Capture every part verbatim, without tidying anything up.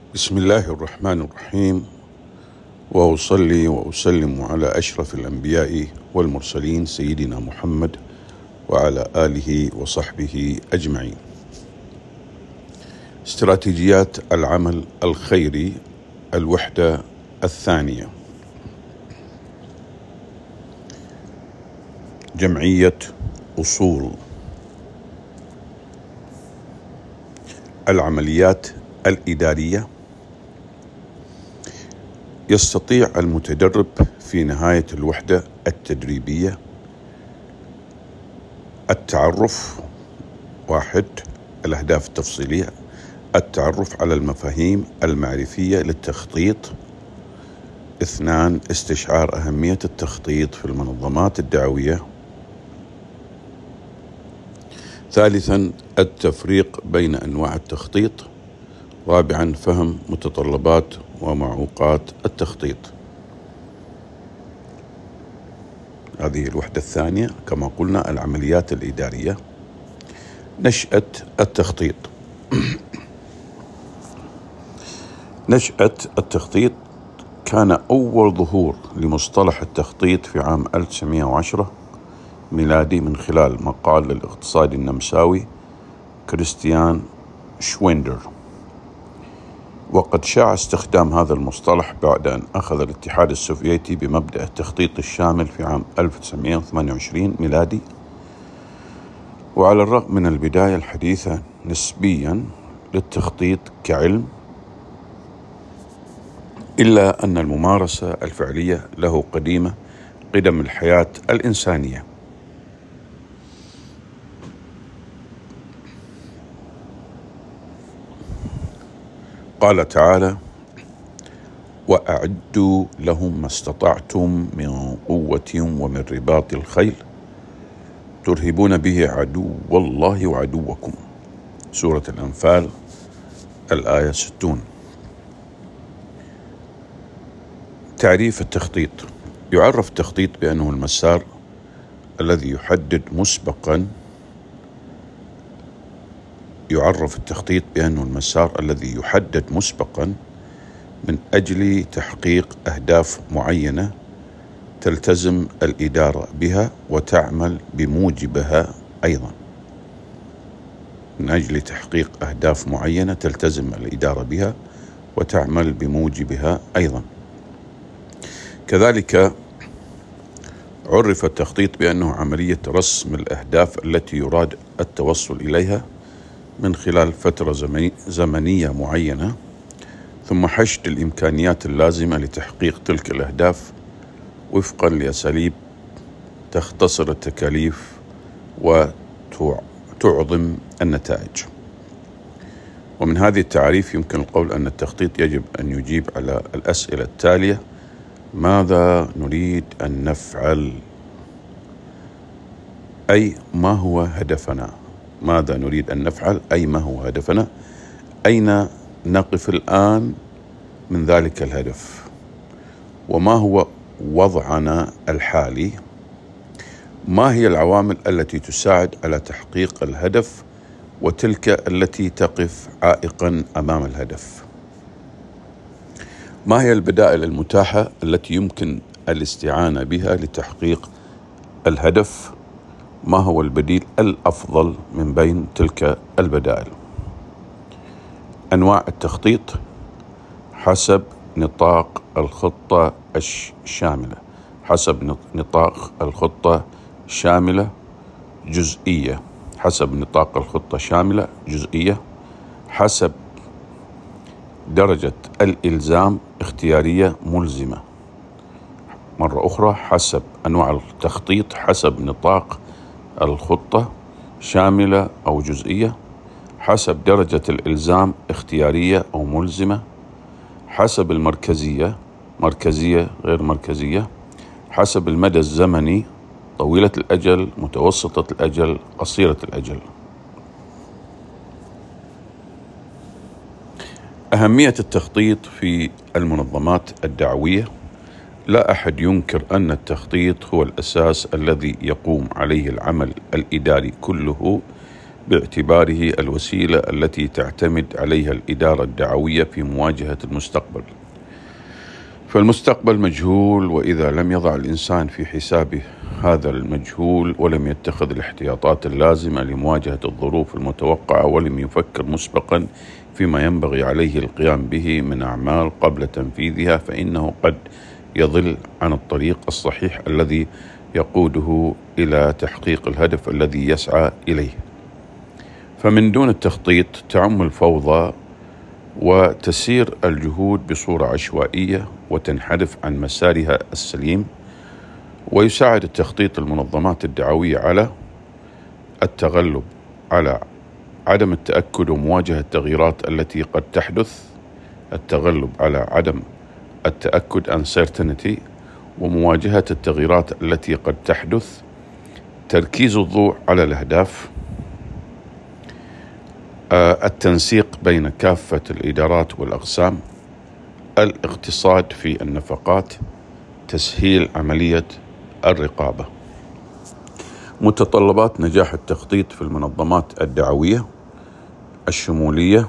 بسم الله الرحمن الرحيم، وأصلي وأسلم على أشرف الأنبياء والمرسلين سيدنا محمد وعلى آله وصحبه أجمعين. استراتيجيات العمل الخيري، الوحدة الثانية. جمعية أصول العمليات الإدارية. يستطيع المتدرب في نهاية الوحدة التدريبية التعرف واحد الأهداف التفصيلية، التعرف على المفاهيم المعرفية للتخطيط. اثنان استشعار أهمية التخطيط في المنظمات الدعوية. ثالثا التفريق بين أنواع التخطيط. رابعا فهم متطلبات ومعوقات التخطيط. هذه الوحدة الثانية كما قلنا، العمليات الإدارية. نشأة التخطيط. نشأة التخطيط كان أول ظهور لمصطلح التخطيط في عام ألف وتسعمائة وعشرة ميلادي من خلال مقال للاقتصادي النمساوي كريستيان شويندر، وقد شاع استخدام هذا المصطلح بعد أن أخذ الاتحاد السوفيتي بمبدأ التخطيط الشامل في عام ألف وتسعمائة وثمانية وعشرين ميلادي. وعلى الرغم من البداية الحديثة نسبيا للتخطيط كعلم، إلا أن الممارسة الفعلية له قديمة قدم الحياة الإنسانية. قال تعالى: وأعدوا لهم ما استطعتم من قوة ومن رباط الخيل ترهبون به عدو الله وعدوكم. سورة الأنفال الآية ستون. تعريف التخطيط. يعرف التخطيط بأنه المسار الذي يحدد مسبقا يعرف التخطيط بأنه المسار الذي يحدد مسبقا من أجل تحقيق أهداف معينة تلتزم الإدارة بها وتعمل بموجبها أيضا. من أجل تحقيق أهداف معينة تلتزم الإدارة بها وتعمل بموجبها أيضا. كذلك عرف التخطيط بأنه عملية رسم الأهداف التي يراد التوصل إليها من خلال فترة زمنية معينة، ثم حشد الإمكانيات اللازمة لتحقيق تلك الأهداف وفقا لأساليب تختصر التكاليف وتعظم النتائج. ومن هذه التعريف يمكن القول أن التخطيط يجب أن يجيب على الأسئلة التالية: ماذا نريد أن نفعل؟ أي ما هو هدفنا؟ ماذا نريد أن نفعل؟ أي ما هو هدفنا؟ أين نقف الآن من ذلك الهدف؟ وما هو وضعنا الحالي؟ ما هي العوامل التي تساعد على تحقيق الهدف وتلك التي تقف عائقا أمام الهدف؟ ما هي البدائل المتاحة التي يمكن الاستعانة بها لتحقيق الهدف؟ ما هو البديل الأفضل من بين تلك البدائل؟ أنواع التخطيط حسب نطاق الخطة الشاملة. حسب نطاق الخطة شاملة جزئية. حسب نطاق الخطة شاملة جزئية. حسب درجة الإلزام اختيارية ملزمة. مرة أخرى، حسب أنواع التخطيط حسب نطاق الخطة شاملة أو جزئية. حسب درجة الإلزام اختيارية أو ملزمة. حسب المركزية مركزية غير مركزية. حسب المدى الزمني طويلة الأجل متوسطة الأجل قصيرة الأجل. أهمية التخطيط في المنظمات الدعوية. لا أحد ينكر أن التخطيط هو الأساس الذي يقوم عليه العمل الإداري كله باعتباره الوسيلة التي تعتمد عليها الإدارة الدعوية في مواجهة المستقبل. فالمستقبل مجهول، وإذا لم يضع الإنسان في حسابه هذا المجهول ولم يتخذ الاحتياطات اللازمة لمواجهة الظروف المتوقعة ولم يفكر مسبقا فيما ينبغي عليه القيام به من أعمال قبل تنفيذها، فإنه قد يضل عن الطريق الصحيح الذي يقوده إلى تحقيق الهدف الذي يسعى إليه. فمن دون التخطيط تعم الفوضى وتسير الجهود بصورة عشوائية وتنحرف عن مسارها السليم. ويساعد التخطيط المنظمات الدعوية على التغلب على عدم التأكد ومواجهة التغييرات التي قد تحدث، التغلب على عدم التأكد uncertainty ومواجهة التغييرات التي قد تحدث، تركيز الضوء على الأهداف، التنسيق بين كافة الإدارات والأقسام، الاقتصاد في النفقات، تسهيل عملية الرقابة. متطلبات نجاح التخطيط في المنظمات الدعوية: الشمولية،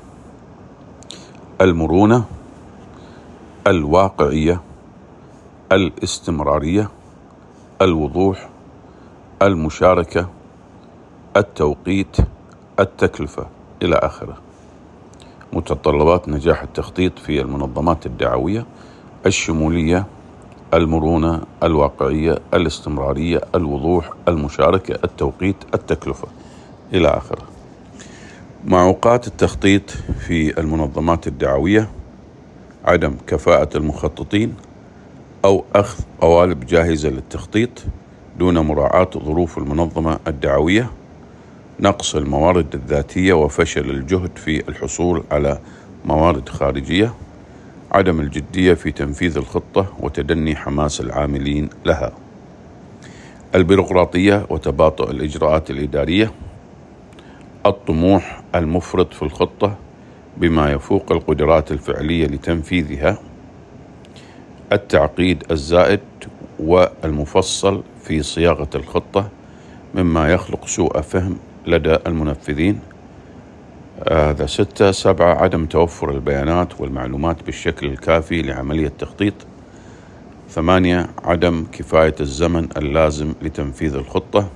المرونة، الواقعية، الاستمرارية، الوضوح، المشاركة، التوقيت، التكلفة إلى آخره. متطلبات نجاح التخطيط في المنظمات الدعوية: الشمولية، المرونة، الواقعية، الاستمرارية، الوضوح، المشاركة، التوقيت، التكلفة إلى آخره. معوقات التخطيط في المنظمات الدعوية: عدم كفاءة المخططين أو أخذ قوالب جاهزة للتخطيط دون مراعاة ظروف المنظمة الدعوية، نقص الموارد الذاتية وفشل الجهد في الحصول على موارد خارجية، عدم الجدية في تنفيذ الخطة وتدني حماس العاملين لها، البيروقراطية وتباطؤ الإجراءات الإدارية، الطموح المفرط في الخطة بما يفوق القدرات الفعلية لتنفيذها، التعقيد الزائد والمفصل في صياغة الخطة مما يخلق سوء فهم لدى المنفذين. هذا ستة. سبعة عدم توفر البيانات والمعلومات بالشكل الكافي لعملية التخطيط. ثمانية عدم كفاية الزمن اللازم لتنفيذ الخطة.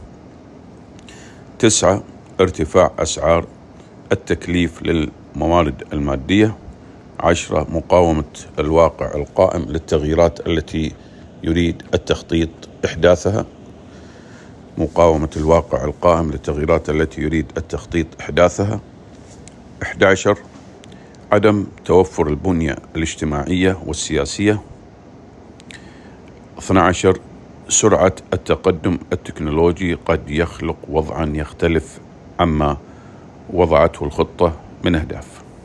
تسعة ارتفاع أسعار التكليف للموارد المادية. عشرة مقاومة الواقع القائم للتغييرات التي يريد التخطيط إحداثها. مقاومة الواقع القائم للتغييرات التي يريد التخطيط إحداثها. أحد عشر عدم توفر البنية الاجتماعية والسياسية. اثني عشر سرعة التقدم التكنولوجي قد يخلق وضعا يختلف عما وضعته الخطة من أهداف.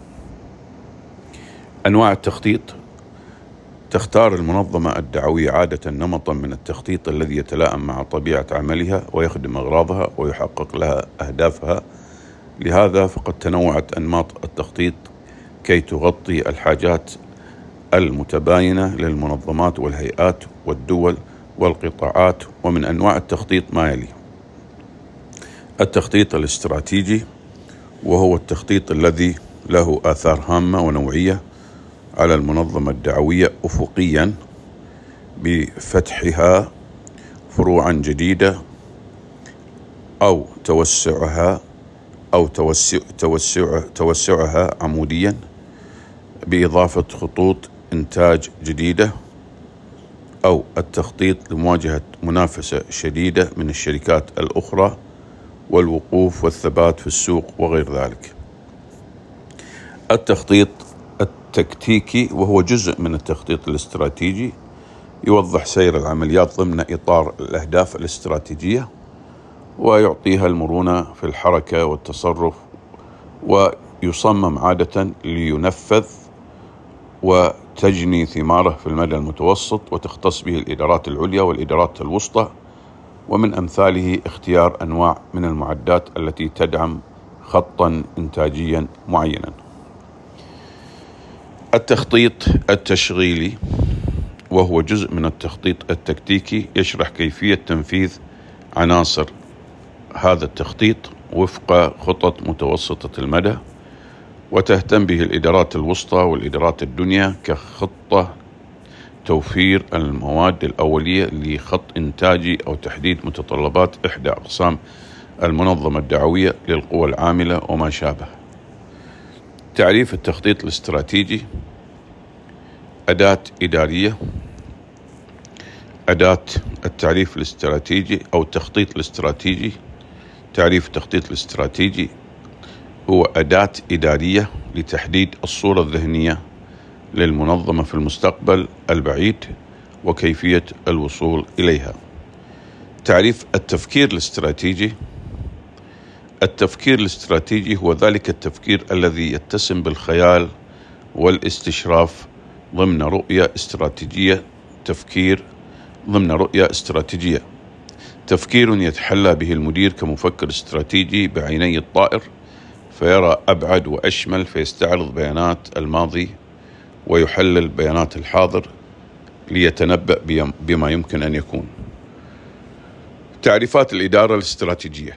أنواع التخطيط: تختار المنظمة الدعوية عادة نمطا من التخطيط الذي يتلائم مع طبيعة عملها ويخدم أغراضها ويحقق لها أهدافها. لهذا فقد تنوعت أنماط التخطيط كي تغطي الحاجات المتباينة للمنظمات والهيئات والدول والقطاعات. ومن أنواع التخطيط ما يلي: التخطيط الاستراتيجي، وهو التخطيط الذي له آثار هامة ونوعية على المنظمة الدعوية أفقيا بفتحها فروعا جديدة أو توسعها أو توسع توسع توسعها عموديا بإضافة خطوط إنتاج جديدة، أو التخطيط لمواجهة منافسة شديدة من الشركات الأخرى والوقوف والثبات في السوق وغير ذلك. التخطيط التكتيكي، وهو جزء من التخطيط الاستراتيجي، يوضح سير العمليات ضمن إطار الأهداف الاستراتيجية ويعطيها المرونة في الحركة والتصرف، ويصمم عادة لينفذ وتجني ثماره في المدى المتوسط، وتختص به الإدارات العليا والإدارات الوسطى. ومن أمثاله اختيار أنواع من المعدات التي تدعم خطا إنتاجيا معينا. التخطيط التشغيلي، وهو جزء من التخطيط التكتيكي، يشرح كيفية تنفيذ عناصر هذا التخطيط وفق خطط متوسطة المدى، وتهتم به الإدارات الوسطى والإدارات الدنيا كخطة توفير المواد الأولية لخط إنتاجي أو تحديد متطلبات إحدى أقسام المنظمة الدعوية للقوى العاملة وما شابه. تعريف التخطيط الاستراتيجي: أداة إدارية. أداة التعريف الاستراتيجي أو التخطيط الاستراتيجي. تعريف التخطيط الاستراتيجي هو أداة إدارية لتحديد الصورة الذهنية للمنظمة في المستقبل البعيد وكيفية الوصول إليها. تعريف التفكير الاستراتيجي: التفكير الاستراتيجي هو ذلك التفكير الذي يتسم بالخيال والاستشراف ضمن رؤية استراتيجية. تفكير ضمن رؤية استراتيجية تفكير يتحلى به المدير كمفكر استراتيجي بعيني الطائر، فيرى أبعد وأشمل، فيستعرض بيانات الماضي ويحلل بيانات الحاضر ليتنبأ بما يمكن أن يكون. تعريفات الإدارة الاستراتيجية: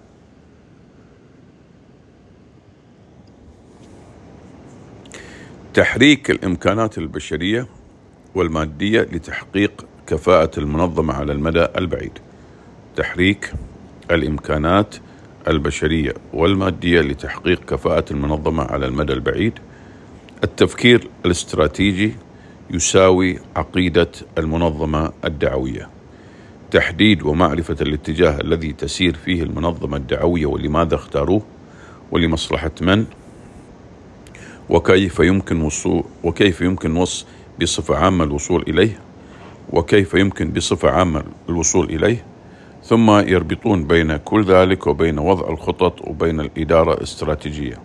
تحريك الإمكانات البشرية والمادية لتحقيق كفاءة المنظمة على المدى البعيد. تحريك الإمكانات البشرية والمادية لتحقيق كفاءة المنظمة على المدى البعيد. التفكير الاستراتيجي يساوي عقيدة المنظمة الدعوية: تحديد ومعرفة الاتجاه الذي تسير فيه المنظمة الدعوية ولماذا اختاروه ولمصلحة من، وكيف يمكن وصول وكيف يمكن وص بصفة عامة الوصول إليه وكيف يمكن بصفة عامة الوصول إليه ثم يربطون بين كل ذلك وبين وضع الخطط وبين الإدارة الاستراتيجية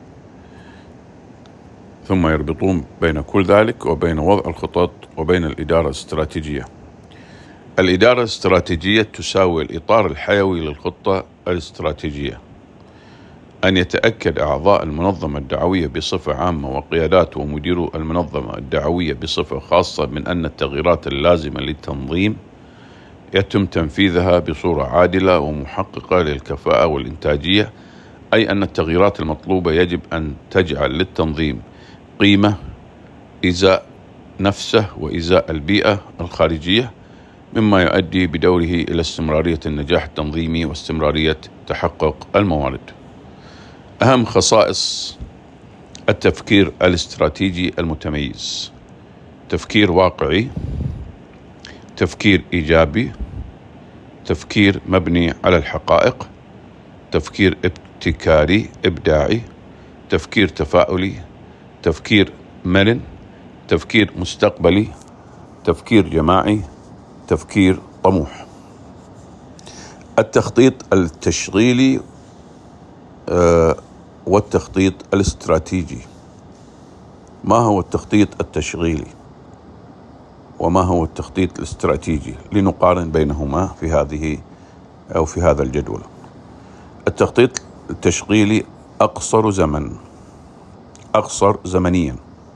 ثم يربطون بين كل ذلك وبين وضع الخطط وبين الإدارة الاستراتيجية. الإدارة الاستراتيجية تساوي الإطار الحيوي للخطة الاستراتيجية. أن يتأكد أعضاء المنظمة الدعوية بصفة عامة وقيادات ومديرو المنظمة الدعوية بصفة خاصة من أن التغييرات اللازمة للتنظيم يتم تنفيذها بصورة عادلة ومحققة للكفاءة والإنتاجية، أي أن التغييرات المطلوبة يجب أن تجعل للتنظيم قيمة إزاء نفسه وإزاء البيئة الخارجية، مما يؤدي بدوره إلى استمرارية النجاح التنظيمي واستمرارية تحقق الموارد. أهم خصائص التفكير الاستراتيجي المتميز: تفكير واقعي، تفكير إيجابي، تفكير مبني على الحقائق، تفكير ابتكاري إبداعي، تفكير تفاؤلي، تفكير مرن، تفكير مستقبلي، تفكير جماعي، تفكير طموح. التخطيط التشغيلي آه والتخطيط الاستراتيجي. ما هو التخطيط التشغيلي وما هو التخطيط الاستراتيجي؟ لنقارن بينهما في هذه أو في هذا الجدول. التخطيط التشغيلي أقصر زمن أقصر زمنيا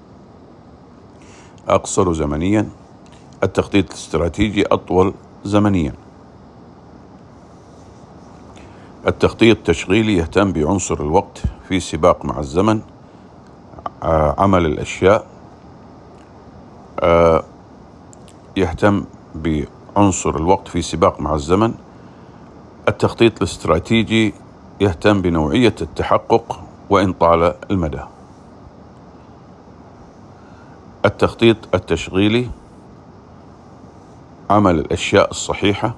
أقصر زمنيا التخطيط الاستراتيجي أطول زمنيا. التخطيط التشغيلي يهتم بعنصر الوقت في سباق مع الزمن، عمل الأشياء، يهتم بعنصر الوقت في سباق مع الزمن. التخطيط الاستراتيجي يهتم بنوعية التحقق وإن طال المدى. التخطيط التشغيلي عمل الأشياء الصحيحة.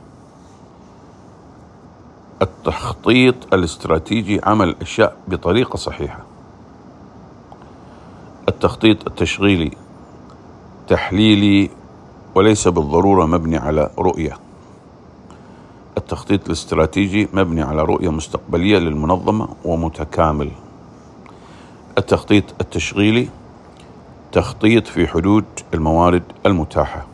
التخطيط الاستراتيجي عمل الأشياء بطريقة صحيحة. التخطيط التشغيلي تحليلي وليس بالضرورة مبني على رؤية. التخطيط الاستراتيجي مبني على رؤية مستقبلية للمنظمة ومتكامل. التخطيط التشغيلي تخطيط في حدود الموارد المتاحة.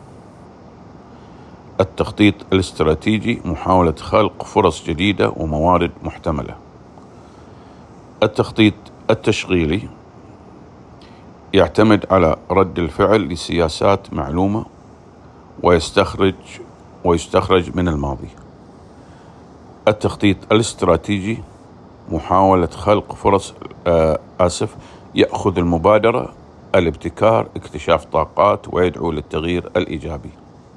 التخطيط الاستراتيجي محاولة خلق فرص جديدة وموارد محتملة. التخطيط التشغيلي يعتمد على رد الفعل لسياسات معلومة ويستخرج ويستخرج من الماضي. التخطيط الاستراتيجي محاولة خلق فرص آه آسف يأخذ المبادرة، الابتكار، اكتشاف طاقات، ويدعو للتغيير الإيجابي.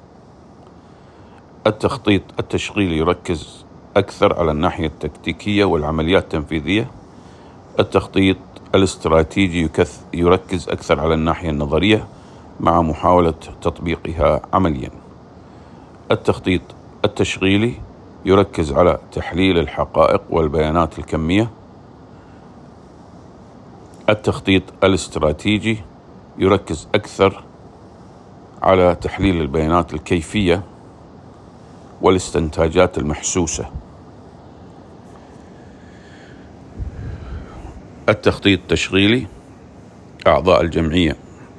التخطيط التشغيلي يركز أكثر على الناحية التكتيكية والعمليات التنفيذية. التخطيط الاستراتيجي يركز أكثر على الناحية النظرية مع محاولة تطبيقها عمليا. التخطيط التشغيلي يركز على تحليل الحقائق والبيانات الكمية. التخطيط الاستراتيجي يركز أكثر على تحليل البيانات الكيفية والاستنتاجات المحسوسة. التخطيط التشغيلي أعضاء الجمعية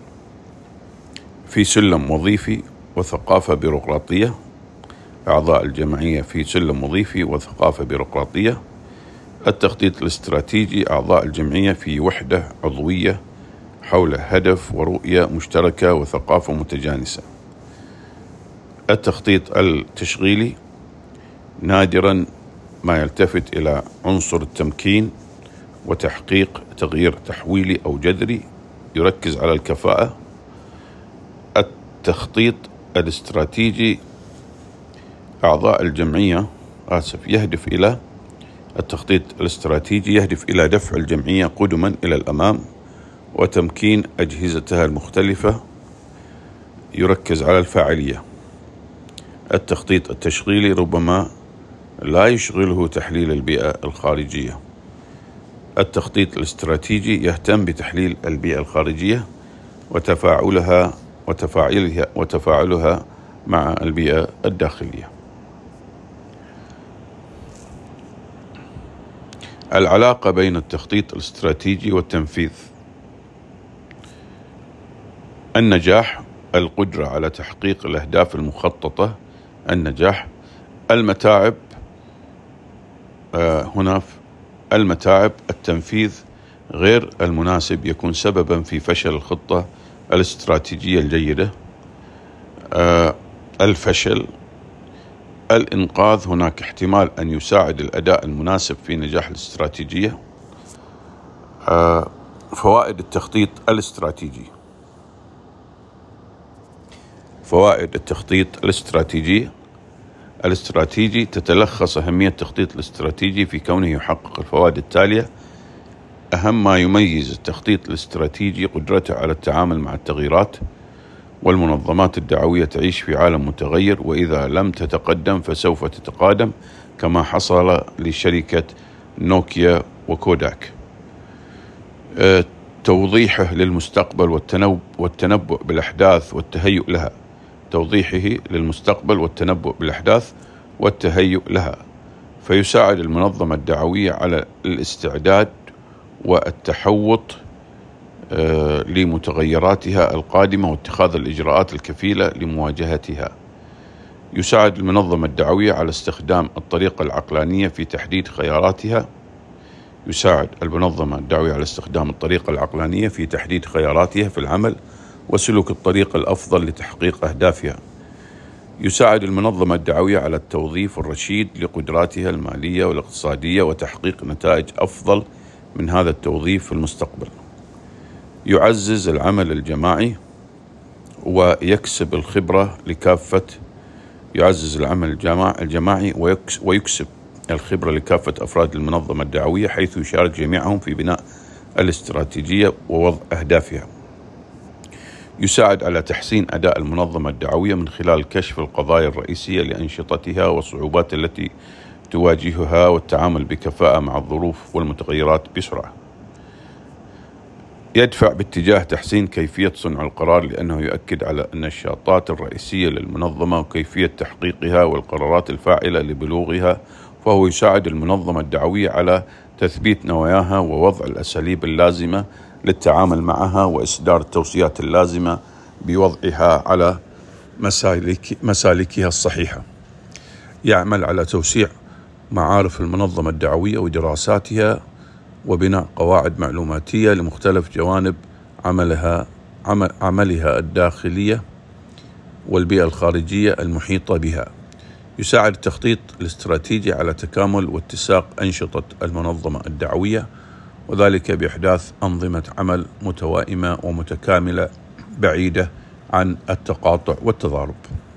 في سلم وظيفي وثقافة بيروقراطية. أعضاء الجمعية في سلم وظيفي وثقافة بيروقراطية. التخطيط الاستراتيجي أعضاء الجمعية في وحدة عضوية حول هدف ورؤية مشتركة وثقافة متجانسة. التخطيط التشغيلي نادرا ما يلتفت إلى عنصر التمكين وتحقيق تغيير تحويلي أو جذري، يركز على الكفاءة. التخطيط الاستراتيجي أعضاء الجمعية آسف يهدف إلى التخطيط الاستراتيجي يهدف إلى دفع الجمعية قدما إلى الأمام وتمكين أجهزتها المختلفة، يركز على الفاعلية. التخطيط التشغيلي ربما لا يشغله تحليل البيئة الخارجية. التخطيط الاستراتيجي يهتم بتحليل البيئة الخارجية وتفاعلها وتفاعلها وتفاعلها مع البيئة الداخلية. العلاقة بين التخطيط الاستراتيجي والتنفيذ. النجاح، القدرة على تحقيق الأهداف المخططة. النجاح. المتاعب آه هنا المتاعب التنفيذ غير المناسب يكون سببا في فشل الخطة الاستراتيجية الجيدة. آه الفشل. الإنقاذ، هناك احتمال أن يساعد الأداء المناسب في نجاح الاستراتيجية. آه فوائد التخطيط الاستراتيجي. فوائد التخطيط الاستراتيجي الاستراتيجي تتلخص أهمية التخطيط الاستراتيجي في كونه يحقق الفوائد التالية. أهم ما يميز التخطيط الاستراتيجي قدرته على التعامل مع التغييرات، والمنظمات الدعوية تعيش في عالم متغير، وإذا لم تتقدم فسوف تتقادم كما حصل لشركة نوكيا وكوداك. أه توضيحه للمستقبل والتنبؤ بالأحداث والتهيؤ لها. توضيحه للمستقبل والتنبؤ بالأحداث والتهيؤ لها، فيساعد المنظمة الدعوية على الاستعداد والتحوط آه لمتغيراتها القادمة واتخاذ الإجراءات الكفيلة لمواجهتها. يساعد المنظمة الدعوية على استخدام الطريقة العقلانية في تحديد خياراتها. يساعد المنظمة الدعوية على استخدام الطريقة العقلانية في تحديد خياراتها في العمل وسلوك الطريق الأفضل لتحقيق أهدافها. يساعد المنظمة الدعوية على التوظيف الرشيد لقدراتها المالية والاقتصادية وتحقيق نتائج أفضل من هذا التوظيف في المستقبل. يعزز العمل الجماعي ويكسب الخبرة لكافة يعزز العمل الجماعي ويكسب الخبرة لكافة أفراد المنظمة الدعوية، حيث يشارك جميعهم في بناء الاستراتيجية ووضع أهدافها. يساعد على تحسين أداء المنظمة الدعوية من خلال كشف القضايا الرئيسية لأنشطتها والصعوبات التي تواجهها والتعامل بكفاءة مع الظروف والمتغيرات بسرعة. يدفع باتجاه تحسين كيفية صنع القرار، لأنه يؤكد على النشاطات الرئيسية للمنظمة وكيفية تحقيقها والقرارات الفاعلة لبلوغها، فهو يساعد المنظمة الدعوية على تثبيت نواياها ووضع الأساليب اللازمة للتعامل معها وإصدار التوصيات اللازمة بوضعها على مسالك مسالكها الصحيحة. يعمل على توسيع معارف المنظمة الدعوية ودراساتها وبناء قواعد معلوماتية لمختلف جوانب عملها عملها الداخلية والبيئة الخارجية المحيطة بها. يساعد التخطيط الاستراتيجي على تكامل واتساق أنشطة المنظمة الدعوية، وذلك بإحداث أنظمة عمل متوائمة ومتكاملة بعيدة عن التقاطع والتضارب.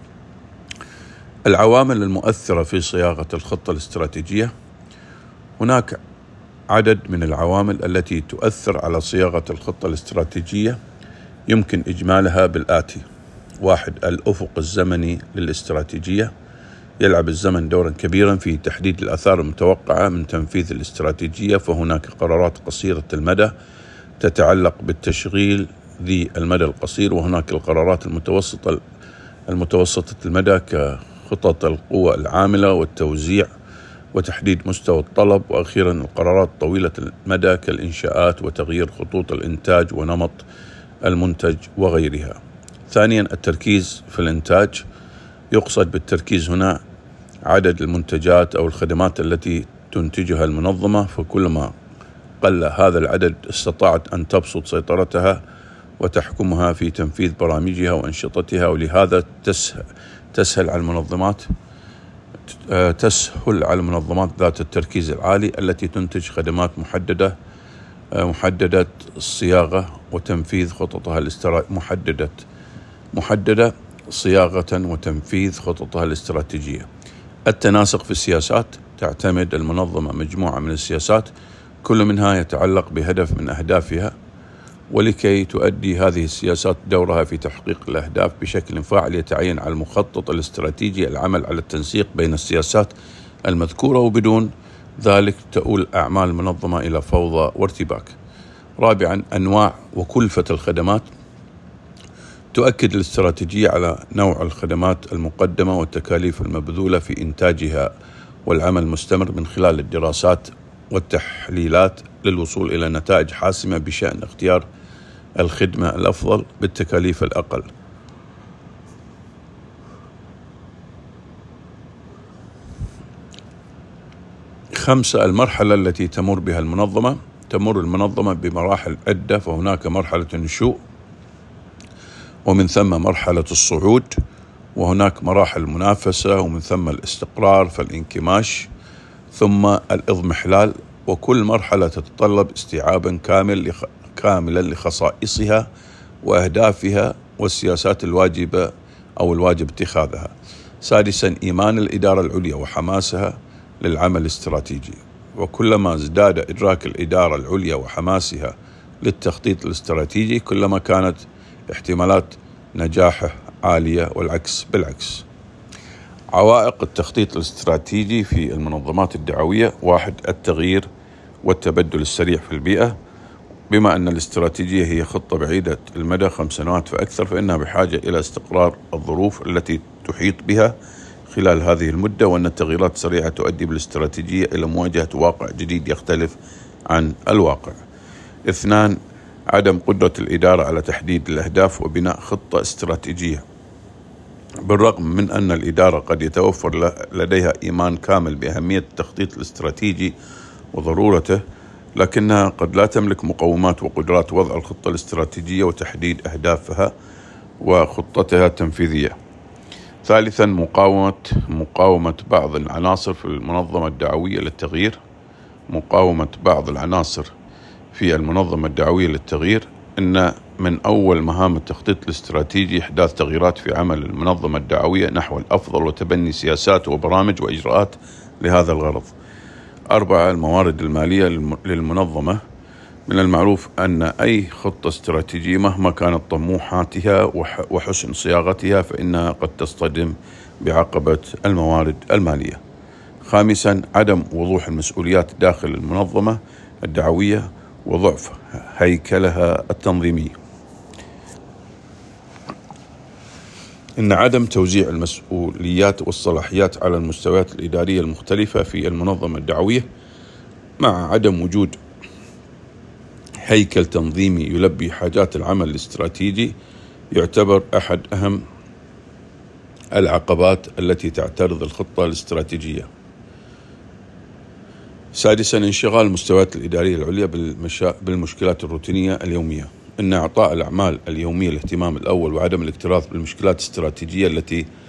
العوامل المؤثرة في صياغة الخطة الاستراتيجية: هناك عدد من العوامل التي تؤثر على صياغة الخطة الاستراتيجية، يمكن إجمالها بالآتي: واحد، الأفق الزمني للاستراتيجية. يلعب الزمن دورا كبيرا في تحديد الآثار المتوقعة من تنفيذ الاستراتيجية، فهناك قرارات قصيرة المدى تتعلق بالتشغيل ذي المدى القصير، وهناك القرارات المتوسطة المتوسطة المدى كخطط القوى العاملة والتوزيع وتحديد مستوى الطلب، وأخيرا القرارات طويلة المدى كالإنشاءات وتغيير خطوط الإنتاج ونمط المنتج وغيرها. ثانيا، التركيز في الإنتاج. يقصد بالتركيز هنا عدد المنتجات أو الخدمات التي تنتجها المنظمة، فكلما قل هذا العدد استطاعت أن تبسط سيطرتها وتحكمها في تنفيذ برامجها وأنشطتها، ولهذا تسهل, تسهل على المنظمات تسهل على المنظمات ذات التركيز العالي التي تنتج خدمات محددة محددة الصياغة وتنفيذ خططها الاستراتيجية محددة محددة صياغة وتنفيذ خططها الاستراتيجية. التناسق في السياسات. تعتمد المنظمة مجموعة من السياسات كل منها يتعلق بهدف من أهدافها، ولكي تؤدي هذه السياسات دورها في تحقيق الأهداف بشكل فاعل يتعين على المخطط الاستراتيجي العمل على التنسيق بين السياسات المذكورة، وبدون ذلك تؤول أعمال المنظمة إلى فوضى وارتباك. رابعا، أنواع وكلفة الخدمات. تؤكد الاستراتيجية على نوع الخدمات المقدمة والتكاليف المبذولة في إنتاجها، والعمل مستمر من خلال الدراسات والتحليلات للوصول إلى نتائج حاسمة بشأن اختيار الخدمة الأفضل بالتكاليف الأقل. خمسة، المرحلة التي تمر بها المنظمة. تمر المنظمة بمراحل عدة، فهناك مرحلة النشوء، ومن ثم مرحلة الصعود، وهناك مراحل المنافسة، ومن ثم الاستقرار فالانكماش، ثم الإضمحلال. وكل مرحلة تتطلب استيعابا كامل كاملا لخصائصها وأهدافها والسياسات الواجبة أو الواجب اتخاذها. سادسا، إيمان الإدارة العليا وحماسها للعمل الاستراتيجي، وكلما ازداد إدراك الإدارة العليا وحماسها للتخطيط الاستراتيجي كلما كانت احتمالات نجاحه عالية، والعكس بالعكس. عوائق التخطيط الاستراتيجي في المنظمات الدعوية. واحد، التغيير والتبدل السريع في البيئة. بما أن الاستراتيجية هي خطة بعيدة المدى خمس سنوات فأكثر، فإنها بحاجة إلى استقرار الظروف التي تحيط بها خلال هذه المدة، وأن التغييرات السريعة تؤدي بالاستراتيجية إلى مواجهة واقع جديد يختلف عن الواقع. اثنان، عدم قدرة الإدارة على تحديد الأهداف وبناء خطة استراتيجية. بالرغم من أن الإدارة قد يتوفر لديها إيمان كامل بأهمية التخطيط الاستراتيجي وضرورته، لكنها قد لا تملك مقومات وقدرات وضع الخطة الاستراتيجية وتحديد أهدافها وخطتها التنفيذية. ثالثا، مقاومة مقاومة بعض العناصر في المنظمة الدعوية للتغيير. مقاومة بعض العناصر في المنظمة الدعوية للتغيير. إن من أول مهام التخطيط الاستراتيجي إحداث تغييرات في عمل المنظمة الدعوية نحو الأفضل، وتبني سياسات وبرامج وإجراءات لهذا الغرض. أربعة، الموارد المالية للمنظمة. من المعروف أن أي خطة استراتيجية مهما كانت طموحاتها وحسن صياغتها فإنها قد تصطدم بعقبة الموارد المالية. خامسا، عدم وضوح المسؤوليات داخل المنظمة الدعوية وضعف هيكلها التنظيمي. إن عدم توزيع المسؤوليات والصلاحيات على المستويات الإدارية المختلفة في المنظمة الدعوية مع عدم وجود هيكل تنظيمي يلبي حاجات العمل الاستراتيجي يعتبر أحد أهم العقبات التي تعترض الخطة الاستراتيجية. سادسا، انشغال المستويات الإدارية العليا بالمشكلات الروتينية اليومية. إن إعطاء الأعمال اليومية الاهتمام الأول وعدم الاكتراث بالمشكلات الاستراتيجية التي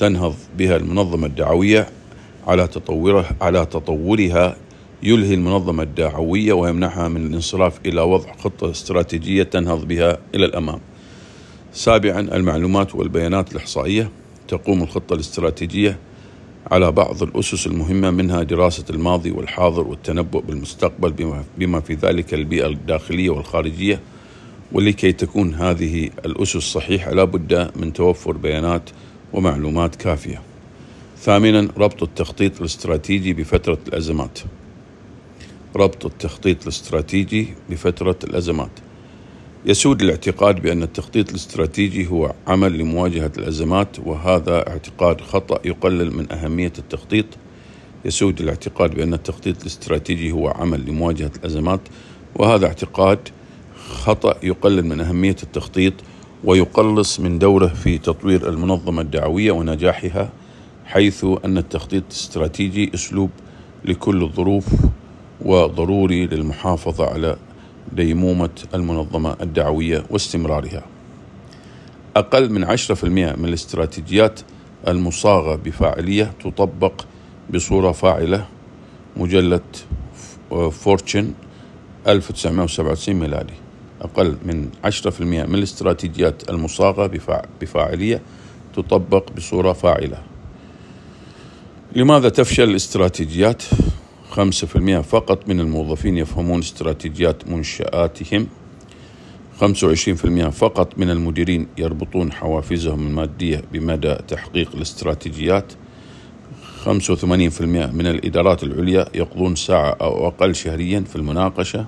تنهض بها المنظمة الدعوية على تطورها على تطورها يلهي المنظمة الدعوية ويمنعها من الانصراف إلى وضع خطة استراتيجية تنهض بها إلى الأمام. سابعا، المعلومات والبيانات الإحصائية. تقوم الخطة الاستراتيجية على بعض الأسس المهمة، منها دراسة الماضي والحاضر والتنبؤ بالمستقبل بما في ذلك البيئة الداخلية والخارجية. ولكي تكون هذه الأسس صحيحة لا بد من توفر بيانات ومعلومات كافية. ثامنا، ربط التخطيط الاستراتيجي بفترة الأزمات. ربط التخطيط الاستراتيجي بفترة الأزمات. يسود الاعتقاد بأن التخطيط الاستراتيجي هو عمل لمواجهة الأزمات، وهذا اعتقاد خطأ يقلل من أهمية التخطيط. يسود الاعتقاد بأن التخطيط الاستراتيجي هو عمل لمواجهة الأزمات، وهذا اعتقاد خطأ يقلل من أهمية التخطيط ويقلص من دوره في تطوير المنظمة الدعوية ونجاحها، حيث أن التخطيط الاستراتيجي أسلوب لكل الظروف وضروري للمحافظة على ديمومة المنظمة الدعوية واستمرارها. أقل من عشرة بالمئة من الاستراتيجيات المصاغة بفاعلية تطبق بصورة فاعلة. مجلة فورتشن ألف وتسعمائة وسبعة وتسعين ميلادي. أقل من عشرة بالمئة من الاستراتيجيات المصاغة بفاعلية تطبق بصورة فاعلة. لماذا تفشل الاستراتيجيات؟ خمسة بالمئة فقط من الموظفين يفهمون استراتيجيات منشآتهم. خمسة وعشرين بالمئة فقط من المديرين يربطون حوافزهم المادية بمدى تحقيق الاستراتيجيات. خمسة وثمانين بالمئة من الإدارات العليا يقضون ساعة أو أقل شهريا في المناقشة.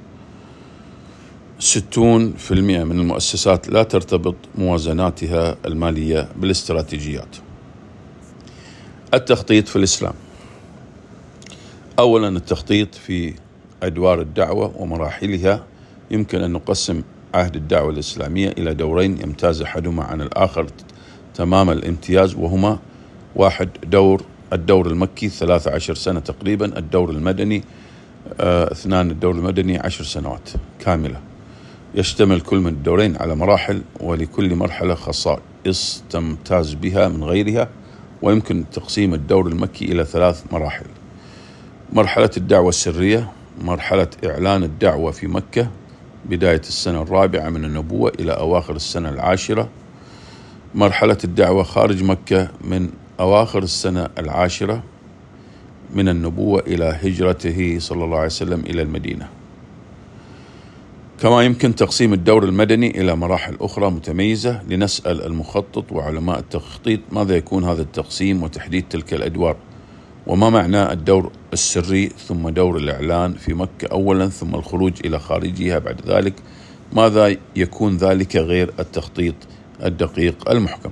ستون بالمئة من المؤسسات لا ترتبط موازناتها المالية بالاستراتيجيات. التخطيط في الإسلام. أولا، التخطيط في أدوار الدعوة ومراحلها. يمكن أن نقسم عهد الدعوة الإسلامية إلى دورين يمتاز أحدهما عن الآخر تمام الامتياز، وهما: واحد، دور الدور المكي ثلاثة عشر سنة تقريبا. الدور المدني آه اثنان الدور المدني عشر سنوات كاملة. يشتمل كل من الدورين على مراحل، ولكل مرحلة خصائص تمتاز بها من غيرها. ويمكن تقسيم الدور المكي إلى ثلاث مراحل: مرحلة الدعوة السرية، مرحلة إعلان الدعوة في مكة بداية السنة الرابعة من النبوة إلى أواخر السنة العاشرة، مرحلة الدعوة خارج مكة من أواخر السنة العاشرة من النبوة إلى هجرته صلى الله عليه وسلم إلى المدينة. كما يمكن تقسيم الدور المدني إلى مراحل أخرى متميزة. لنسأل المخطط وعلماء التخطيط ماذا يكون هذا التقسيم وتحديد تلك الأدوار، وما معنى الدور السري ثم دور الإعلان في مكة أولا ثم الخروج إلى خارجها بعد ذلك. ماذا يكون ذلك غير التخطيط الدقيق المحكم.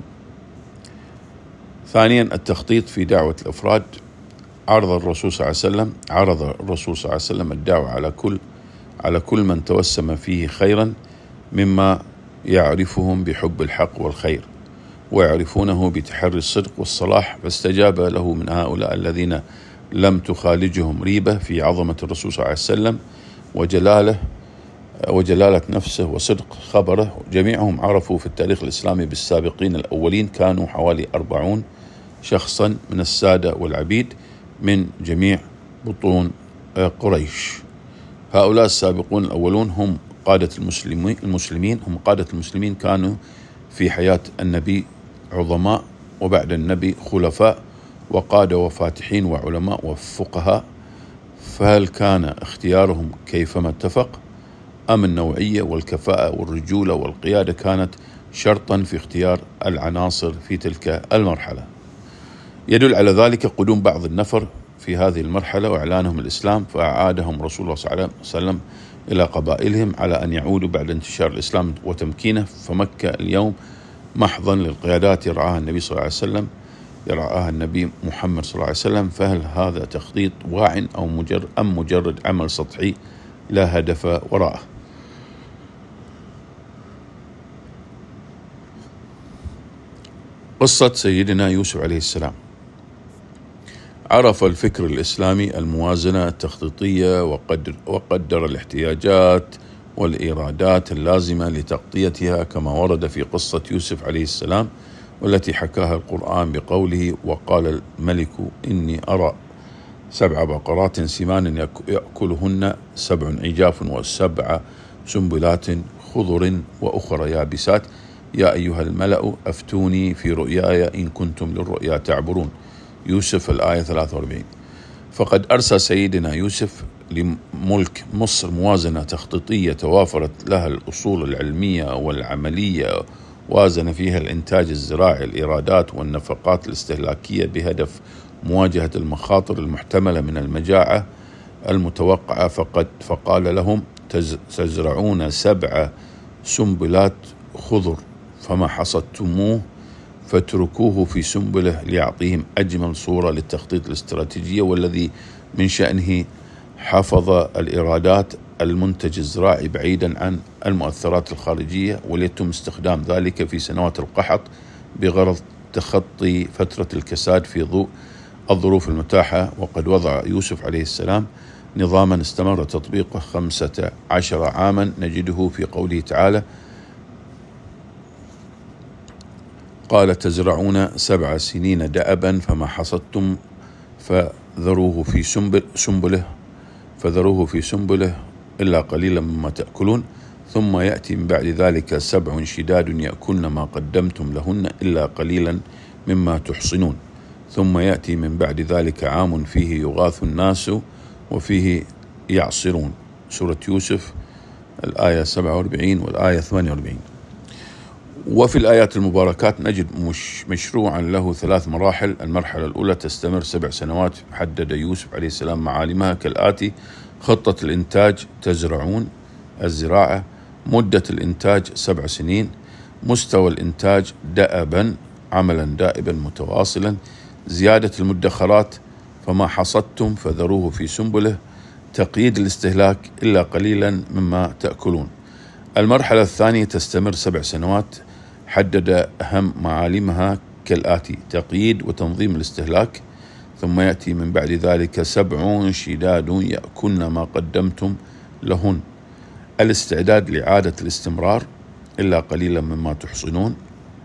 ثانيا، التخطيط في دعوة الأفراد. عرض الرسول صلى الله عليه وسلم عرض الرسول صلى الله عليه وسلم الدعوة على كل على كل من توسم فيه خيرا مما يعرفهم بحب الحق والخير ويعرفونه بتحري الصدق والصلاح، فاستجاب له من هؤلاء الذين لم تخالجهم ريبة في عظمة الرسول صلى الله عليه وسلم وجلاله وجلالة نفسه وصدق خبره. جميعهم عرفوا في التاريخ الإسلامي بالسابقين الأولين، كانوا حوالي أربعون شخصا من السادة والعبيد من جميع بطون قريش. هؤلاء السابقون الأولون هم قادة المسلمين المسلمين هم قادة المسلمين كانوا في حياة النبي عظماء، وبعد النبي خلفاء وقادة وفاتحين وعلماء وفقهاء. فهل كان اختيارهم كيفما اتفق، أم النوعية والكفاءة والرجولة والقيادة كانت شرطا في اختيار العناصر في تلك المرحلة؟ يدل على ذلك قدوم بعض النفر في هذه المرحلة وإعلانهم الإسلام، فأعادهم رسول الله صلى الله عليه وسلم إلى قبائلهم على أن يعودوا بعد انتشار الإسلام وتمكينه. فمكة اليوم محضا للقيادات يرعاها النبي صلى الله عليه وسلم يرعاها النبي محمد صلى الله عليه وسلم. فهل هذا تخطيط واع أو مجرد أم مجرد عمل سطحي لا هدف وراءه؟ قصة سيدنا يوسف عليه السلام. عرف الفكر الإسلامي الموازنة التخطيطية وقدر, وقدر الاحتياجات والإيرادات اللازمة لتغطيتها كما ورد في قصة يوسف عليه السلام، والتي حكاها القرآن بقوله: وقال الملك إني أرى سبع بقرات سمان يأكلهن سبع عجاف وسبع سنبلات خضر وأخرى يابسات يا أيها الملأ أفتوني في رؤياي إن كنتم للرؤيا تعبرون. يوسف الآية ثلاثة وأربعين. فقد أرسى سيدنا يوسف لملك مصر موازنة تخطيطية توافرت لها الأصول العلمية والعملية، وازن فيها الإنتاج الزراعي، الإيرادات والنفقات الاستهلاكية، بهدف مواجهة المخاطر المحتملة من المجاعة المتوقعة. فقد فقال لهم: تزرعون سبع سنبلات خضر فما حصدتموه فاتركوه في سنبله، ليعطيهم أجمل صورة للتخطيط الاستراتيجية، والذي من شأنه حفظ الإيرادات المنتج الزراعي بعيدا عن المؤثرات الخارجية، وليتم استخدام ذلك في سنوات القحط بغرض تخطي فترة الكساد في ضوء الظروف المتاحة. وقد وضع يوسف عليه السلام نظاما استمر تطبيقه خمسة عشر عاما، نجده في قوله تعالى: قال تزرعون سبع سنين دأبا فما حصدتم فذروه في سنبل سنبله فذروه في سنبله إلا قليلا مما تأكلون، ثم يأتي من بعد ذلك سبع شداد يأكلن ما قدمتم لهن إلا قليلا مما تحصنون، ثم يأتي من بعد ذلك عام فيه يغاث الناس وفيه يعصرون. سورة يوسف الآية سبعة وأربعين والآية ثمانية وأربعين. وفي الآيات المباركات نجد مش مشروعا له ثلاث مراحل. المرحلة الأولى تستمر سبع سنوات، حدد يوسف عليه السلام معالمها كالآتي: خطة الإنتاج تزرعون الزراعة، مدة الإنتاج سبع سنين، مستوى الإنتاج دأبا عملا دائبا متواصلا، زيادة المدخرات فما حصدتم فذروه في سنبله، تقييد الاستهلاك إلا قليلا مما تأكلون. المرحلة الثانية تستمر سبع سنوات، حدد أهم معالمها كالآتي: تقييد وتنظيم الاستهلاك، ثم يأتي من بعد ذلك سبع شداد يأكلن ما قدمتم لهن، الاستعداد لإعادة الاستمرار إلا قليلا مما تحصنون،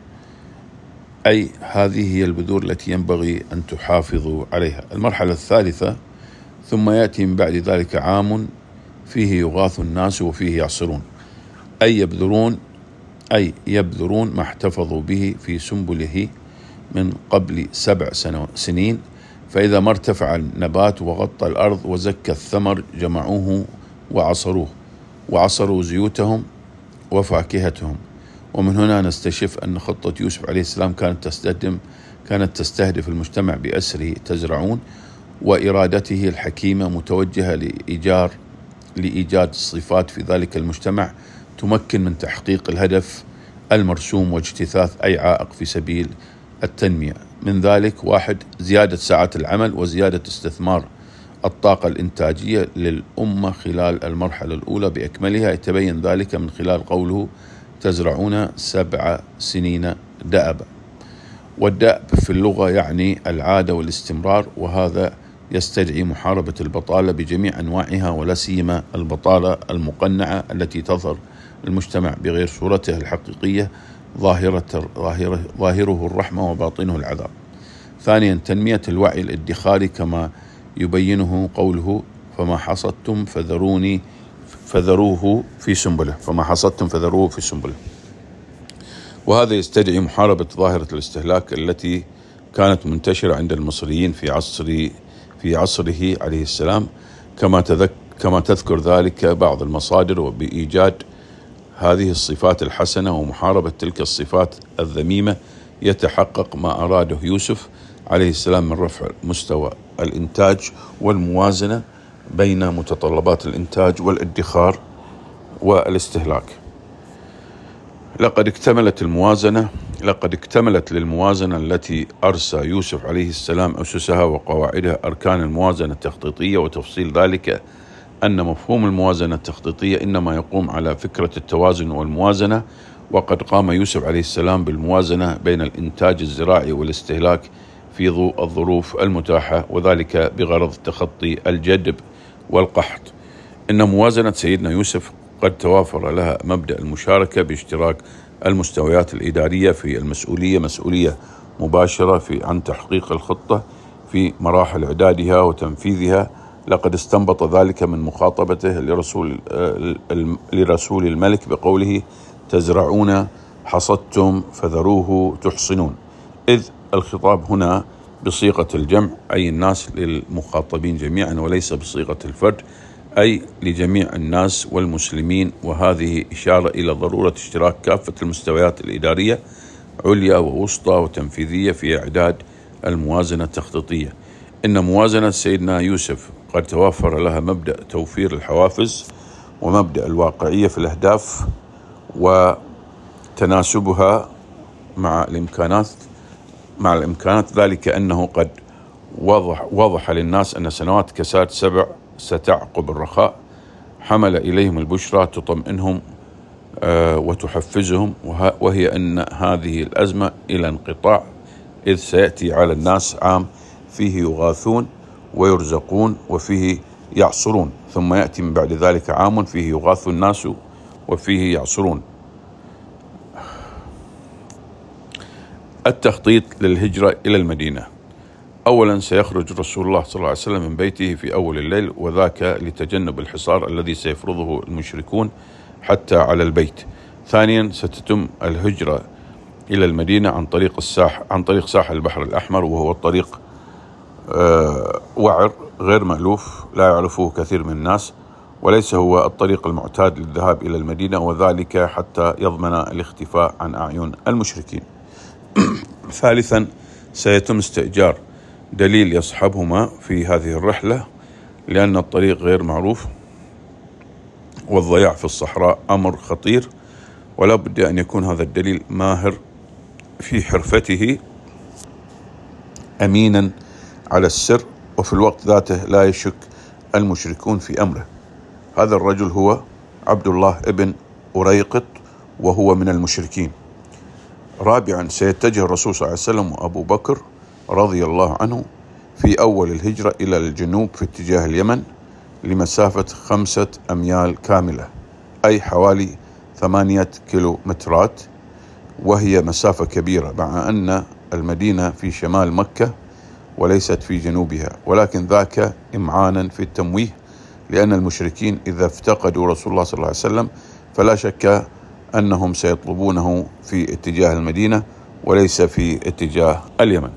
أي هذه هي البذور التي ينبغي أن تحافظوا عليها. المرحلة الثالثة: ثم يأتي من بعد ذلك عام فيه يغاث الناس وفيه يعصرون، أي يبذرون أي يبذرون ما احتفظوا به في سنبله من قبل سبع سنين، فإذا ما ارتفع النبات وغطى الأرض وزكى الثمر جمعوه وعصروه وعصروا زيوتهم وفاكهتهم. ومن هنا نستشف أن خطة يوسف عليه السلام كانت تستخدم كانت تستهدف المجتمع بأسره تزرعون، وإرادته الحكيمة متوجهة لإيجار لإيجاد صفات في ذلك المجتمع تمكن من تحقيق الهدف المرسوم واجتثاث أي عائق في سبيل التنمية. من ذلك: واحد، زيادة ساعات العمل وزيادة استثمار الطاقة الإنتاجية للأمة خلال المرحلة الأولى بأكملها، يتبين ذلك من خلال قوله تزرعون سبع سنين دأبا. والدأب في اللغة يعني العادة والاستمرار، وهذا يستدعي محاربة البطالة بجميع أنواعها، ولا سيما البطالة المقنعة التي تظهر المجتمع بغير صورته الحقيقية، ظاهرة ظاهره, ظاهره الرحمة وباطنه العذاب. ثانيا: تنمية الوعي الادخاري كما يبينه قوله فما حصدتم فذروني فذروه في سنبله فما حصدتم فذروه في سنبله وهذا يستدعي محاربة ظاهرة الاستهلاك التي كانت منتشرة عند المصريين في عصر في عصره عليه السلام، كما تذك كما تذكر ذلك بعض المصادر، وبإيجاد هذه الصفات الحسنة ومحاربة تلك الصفات الذميمة يتحقق ما أراده يوسف عليه السلام من رفع مستوى الإنتاج والموازنة بين متطلبات الإنتاج والادخار والاستهلاك. لقد اكتملت الموازنة لقد اكتملت للموازنة التي أرسى يوسف عليه السلام أسسها وقواعدها أركان الموازنة التخطيطية، وتفصيل ذلك أن مفهوم الموازنة التخطيطية إنما يقوم على فكرة التوازن والموازنة. وقد قام يوسف عليه السلام بالموازنة بين الإنتاج الزراعي والاستهلاك في ضوء الظروف المتاحة، وذلك بغرض تخطي الجدب والقحط. إن موازنة سيدنا يوسف قد توافر لها مبدأ المشاركة باشتراك المستويات الإدارية في المسؤولية، مسؤولية مباشرة في عن تحقيق الخطة في مراحل إعدادها وتنفيذها. لقد استنبط ذلك من مخاطبته لرسول لرسول الملك بقوله: تزرعون حصدتم فذروه تحصنون، إذ الخطاب هنا بصيغة الجمع، أي الناس للمخاطبين جميعا، وليس بصيغة الفرد، أي لجميع الناس والمسلمين. وهذه إشارة إلى ضرورة اشتراك كافة المستويات الإدارية، عليا ووسطى وتنفيذية، في إعداد الموازنة التخطيطية. إن موازنة سيدنا يوسف قد توفر لها مبدأ توفير الحوافز ومبدأ الواقعية في الأهداف وتناسبها مع الإمكانات مع الإمكانات ذلك أنه قد وضح, وضح للناس أن سنوات كساد سبع ستعقب الرخاء، حمل إليهم البشرى تطمئنهم آه وتحفزهم، وهي أن هذه الأزمة إلى انقطاع، إذ سيأتي على الناس عام فيه يغاثون ويرزقون وفيه يعصرون، ثم يأتي من بعد ذلك عام فيه يغاث الناس وفيه يعصرون. التخطيط للهجرة إلى المدينة. أولا سيخرج رسول الله صلى الله عليه وسلم من بيته في أول الليل، وذاك لتجنب الحصار الذي سيفرضه المشركون حتى على البيت. ثانيا ستتم الهجرة إلى المدينة عن طريق الساح عن طريق ساحل البحر الأحمر، وهو الطريق آه وعر غير مألوف لا يعرفه كثير من الناس، وليس هو الطريق المعتاد للذهاب إلى المدينة، وذلك حتى يضمن الاختفاء عن أعين المشركين. ثالثا سيتم استئجار دليل يصحبهما في هذه الرحلة، لأن الطريق غير معروف والضياع في الصحراء أمر خطير، ولا بد أن يكون هذا الدليل ماهر في حرفته، أمينا على السر، وفي الوقت ذاته لا يشك المشركون في أمره. هذا الرجل هو عبد الله ابن أريقط، وهو من المشركين. رابعا سيتجه الرسول صلى الله عليه وسلم وأبو بكر رضي الله عنه في أول الهجرة إلى الجنوب في اتجاه اليمن لمسافة خمسة أميال كاملة، أي حوالي ثمانية كيلومترات، وهي مسافة كبيرة، مع أن المدينة في شمال مكة وليست في جنوبها، ولكن ذاك إمعانا في التمويه، لأن المشركين إذا افتقدوا رسول الله صلى الله عليه وسلم فلا شك أنهم سيطلبونه في اتجاه المدينة وليس في اتجاه اليمن.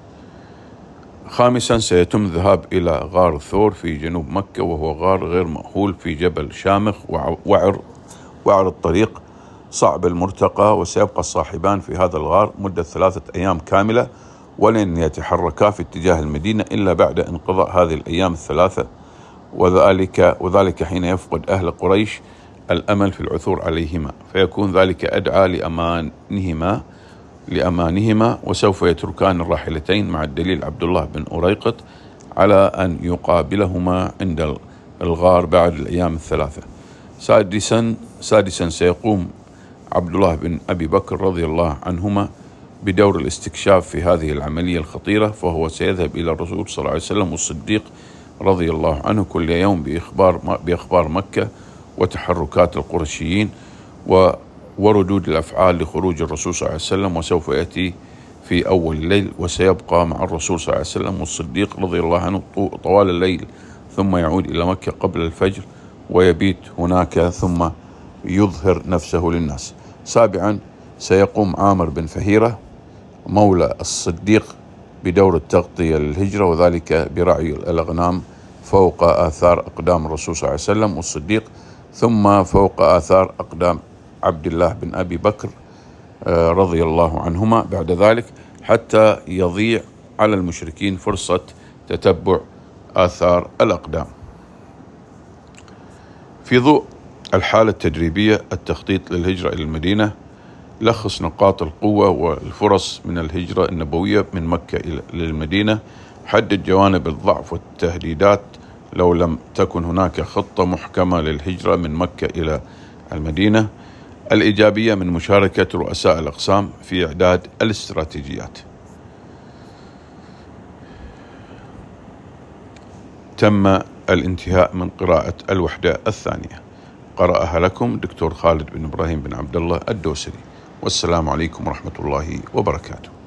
خامسا سيتم الذهاب إلى غار ثور في جنوب مكة، وهو غار غير مأهول في جبل شامخ وعر وعر الطريق صعب المرتقى، وسيبقى الصاحبان في هذا الغار مدة ثلاثة أيام كاملة، ولن يتحركا في اتجاه المدينة إلا بعد انقضاء هذه الأيام الثلاثة، وذلك وذلك حين يفقد أهل قريش الأمل في العثور عليهما، فيكون ذلك أدعى لأمانهما لأمانهما وسوف يتركان الراحلتين مع الدليل عبد الله بن أريقط على أن يقابلهما عند الغار بعد الأيام الثلاثة. سادسا سادسا سيقوم عبد الله بن أبي بكر رضي الله عنهما بدور الاستكشاف في هذه العملية الخطيرة، فهو سيذهب إلى الرسول صلى الله عليه وسلم والصديق رضي الله عنه كل يوم بإخبار بإخبار مكة وتحركات القرشيين وردود الأفعال لخروج الرسول صلى الله عليه وسلم، وسوف يأتي في أول الليل وسيبقى مع الرسول صلى الله عليه وسلم والصديق رضي الله عنه طوال الليل، ثم يعود إلى مكة قبل الفجر ويبيت هناك ثم يظهر نفسه للناس. سابعا سيقوم عامر بن فهيرة مولى الصديق بدور التغطية للهجرة، وذلك برعي الأغنام فوق آثار أقدام الرسول صلى الله عليه وسلم والصديق، ثم فوق آثار أقدام عبد الله بن أبي بكر رضي الله عنهما بعد ذلك، حتى يضيع على المشركين فرصة تتبع آثار الأقدام. في ضوء الحالة التجريبية التخطيط للهجرة إلى المدينة، لخص نقاط القوة والفرص من الهجرة النبوية من مكة إلى المدينة، حدد جوانب الضعف والتهديدات لو لم تكن هناك خطة محكمة للهجرة من مكة إلى المدينة، الإيجابية من مشاركة رؤساء الأقسام في إعداد الاستراتيجيات. تم الانتهاء من قراءة الوحدة الثانية. قرأها لكم دكتور خالد بن إبراهيم بن عبد الله الدوسري، والسلام عليكم ورحمة الله وبركاته.